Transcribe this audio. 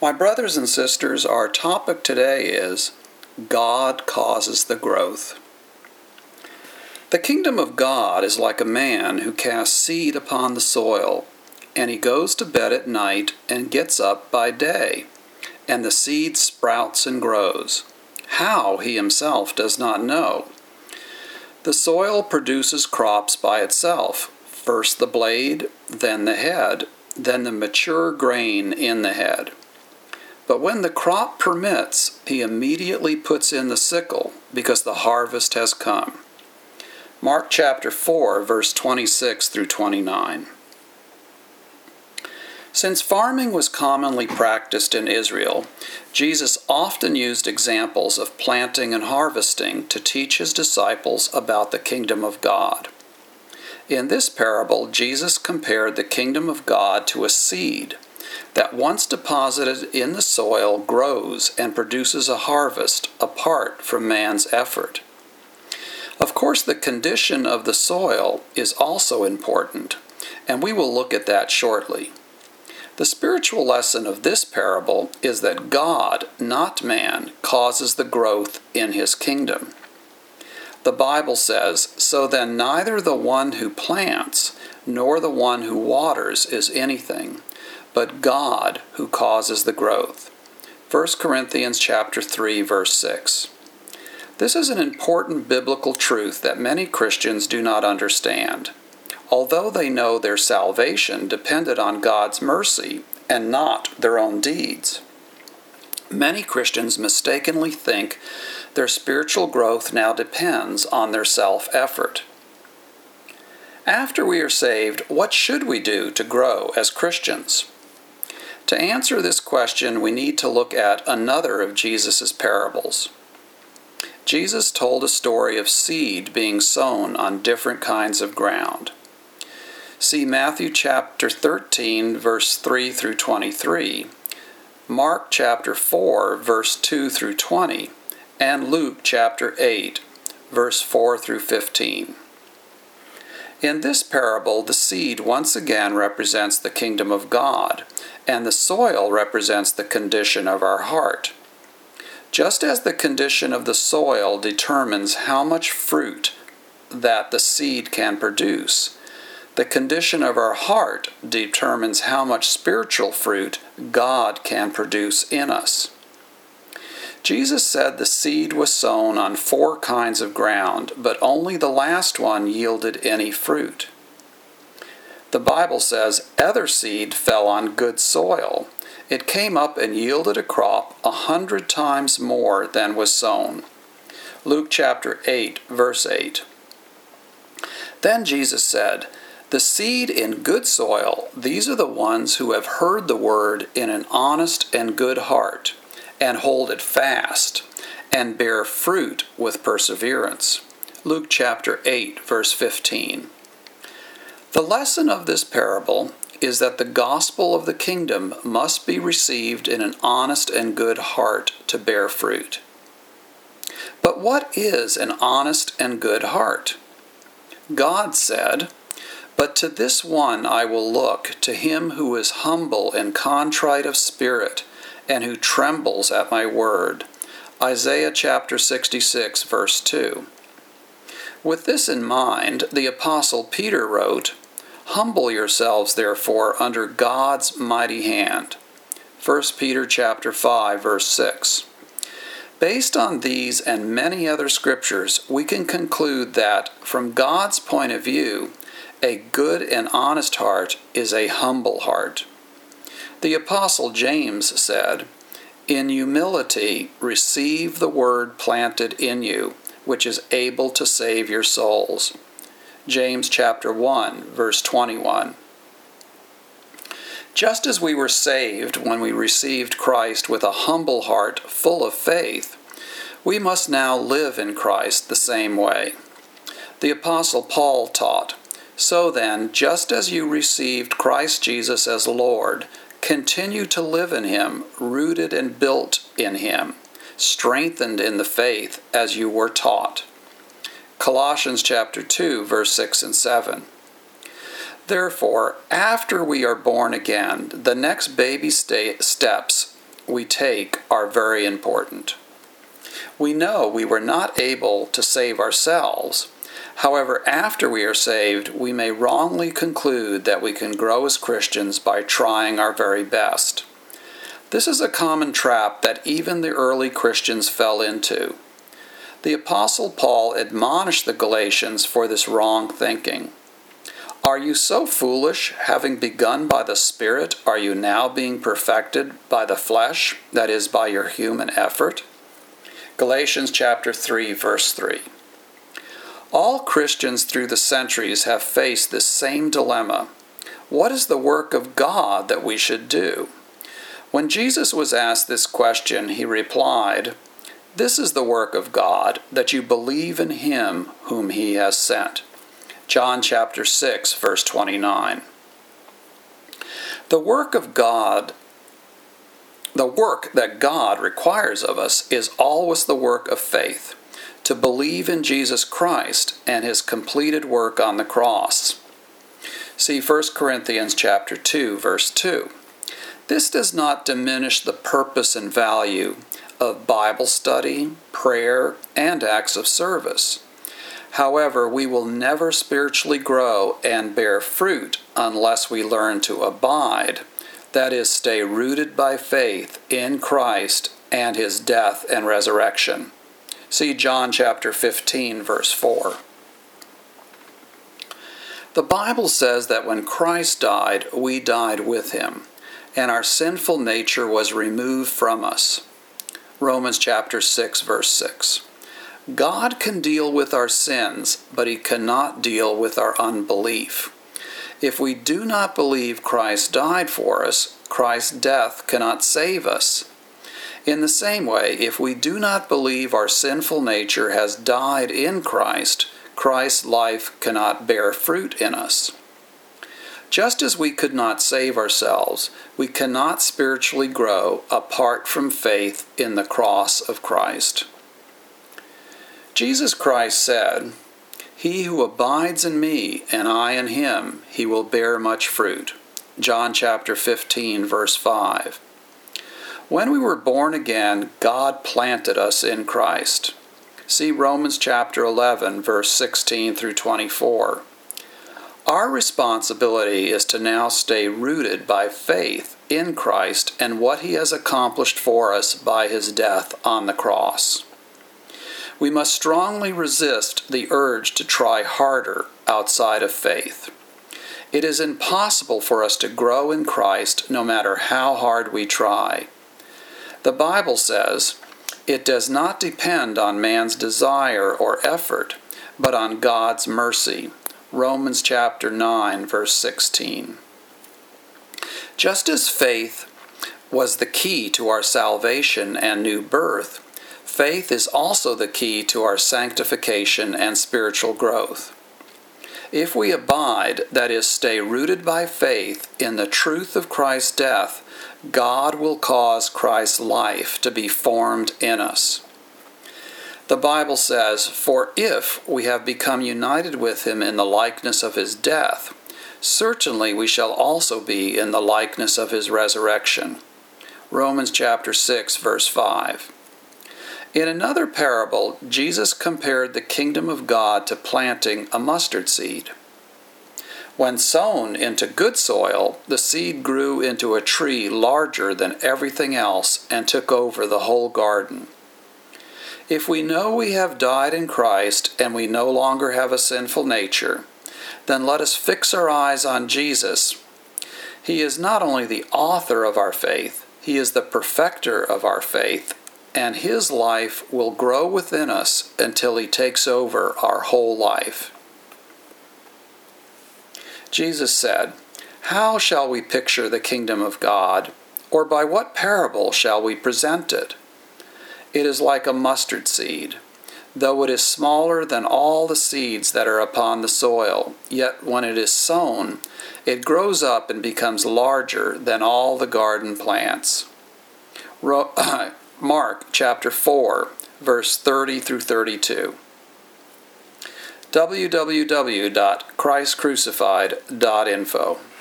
My brothers and sisters, our topic today is God causes the growth. The kingdom of God is like a man who casts seed upon the soil, and he goes to bed at night and gets up by day, and the seed sprouts and grows. How, he himself does not know. The soil produces crops by itself, first the blade, then the head, then the mature grain in the head. But when the crop permits, he immediately puts in the sickle, because the harvest has come. Mark chapter 4, verse 26 through 29. Since farming was commonly practiced in Israel, Jesus often used examples of planting and harvesting to teach his disciples about the kingdom of God. In this parable, Jesus compared the kingdom of God to a seed that once deposited in the soil grows and produces a harvest apart from man's effort. Of course, the condition of the soil is also important, and we will look at that shortly. The spiritual lesson of this parable is that God, not man, causes the growth in his kingdom. The Bible says, "So then neither the one who plants nor the one who waters is anything, but God who causes the growth." 1 Corinthians chapter 3, verse 6. This is an important biblical truth that many Christians do not understand, although they know their salvation depended on God's mercy and not their own deeds. Many Christians mistakenly think their spiritual growth now depends on their self-effort. After we are saved, what should we do to grow as Christians? To answer this question, we need to look at another of Jesus' parables. Jesus told a story of seed being sown on different kinds of ground. See Matthew chapter 13, verse 3 through 23, Mark chapter 4, verse 2 through 20, and Luke chapter 8, verse 4 through 15. In this parable, the seed once again represents the kingdom of God, and the soil represents the condition of our heart. Just as the condition of the soil determines how much fruit that the seed can produce, the condition of our heart determines how much spiritual fruit God can produce in us. Jesus said the seed was sown on 4 kinds of ground, but only the last one yielded any fruit. The Bible says other seed fell on good soil. It came up and yielded a crop 100 times more than was sown. Luke chapter 8, verse 8. Then Jesus said, "The seed in good soil, these are the ones who have heard the word in an honest and good heart, and hold it fast, and bear fruit with perseverance." Luke chapter 8, verse 15. The lesson of this parable is that the gospel of the kingdom must be received in an honest and good heart to bear fruit. But what is an honest and good heart? God said, "But to this one I will look, to him who is humble and contrite of spirit, and who trembles at my word." Isaiah chapter 66, verse 2. With this in mind, the Apostle Peter wrote, "Humble yourselves, therefore, under God's mighty hand." 1 Peter chapter 5, verse 6. Based on these and many other scriptures, we can conclude that, from God's point of view, a good and honest heart is a humble heart. The Apostle James said, "In humility receive the word planted in you, which is able to save your souls." James chapter 1, verse 21. Just as we were saved when we received Christ with a humble heart full of faith, we must now live in Christ the same way. The Apostle Paul taught, "So then, just as you received Christ Jesus as Lord, continue to live in him, rooted and built in him, strengthened in the faith as you were taught." Colossians chapter 2, verse 6 and 7. Therefore, after we are born again, the next baby steps we take are very important. We know we were not able to save ourselves. However, after we are saved, we may wrongly conclude that we can grow as Christians by trying our very best. This is a common trap that even the early Christians fell into. The Apostle Paul admonished the Galatians for this wrong thinking. Are you so foolish, having begun by the Spirit, are you now being perfected by the flesh, that is, by your human effort? Galatians chapter 3, verse 3. All Christians through the centuries have faced this same dilemma. What is the work of God that we should do? When Jesus was asked this question, he replied, "This is the work of God, that you believe in him whom he has sent." John chapter 6, verse 29. The work that God requires of us is always the work of faith, to believe in Jesus Christ and his completed work on the cross. See 1 Corinthians chapter 2, verse 2. This does not diminish the purpose and value of Bible study, prayer, and acts of service. However, we will never spiritually grow and bear fruit unless we learn to abide, that is, stay rooted by faith in Christ and his death and resurrection. See John chapter 15, verse 4. The Bible says that when Christ died, we died with him, and our sinful nature was removed from us. Romans chapter 6, verse 6. God can deal with our sins, but he cannot deal with our unbelief. If we do not believe Christ died for us, Christ's death cannot save us. In the same way, if we do not believe our sinful nature has died in Christ, Christ's life cannot bear fruit in us. Just as we could not save ourselves, we cannot spiritually grow apart from faith in the cross of Christ. Jesus Christ said, "He who abides in me and I in him, he will bear much fruit." John chapter 15, verse 5. When we were born again, God planted us in Christ. See Romans chapter 11, verse 16 through 24. Our responsibility is to now stay rooted by faith in Christ and what he has accomplished for us by his death on the cross. We must strongly resist the urge to try harder outside of faith. It is impossible for us to grow in Christ no matter how hard we try. The Bible says, "It does not depend on man's desire or effort, but on God's mercy." Romans chapter 9, verse 16. Just as faith was the key to our salvation and new birth, faith is also the key to our sanctification and spiritual growth. If we abide, that is, stay rooted by faith in the truth of Christ's death, God will cause Christ's life to be formed in us. The Bible says, "For if we have become united with him in the likeness of his death, certainly we shall also be in the likeness of his resurrection." Romans chapter 6, verse 5. In another parable, Jesus compared the kingdom of God to planting a mustard seed. When sown into good soil, the seed grew into a tree larger than everything else and took over the whole garden. If we know we have died in Christ and we no longer have a sinful nature, then let us fix our eyes on Jesus. He is not only the author of our faith, he is the perfecter of our faith, and his life will grow within us until he takes over our whole life. Jesus said, "How shall we picture the kingdom of God, or by what parable shall we present it? It is like a mustard seed. Though it is smaller than all the seeds that are upon the soil, yet when it is sown, it grows up and becomes larger than all the garden plants." Mark chapter 4, verse 30 through 32. www.christcrucified.info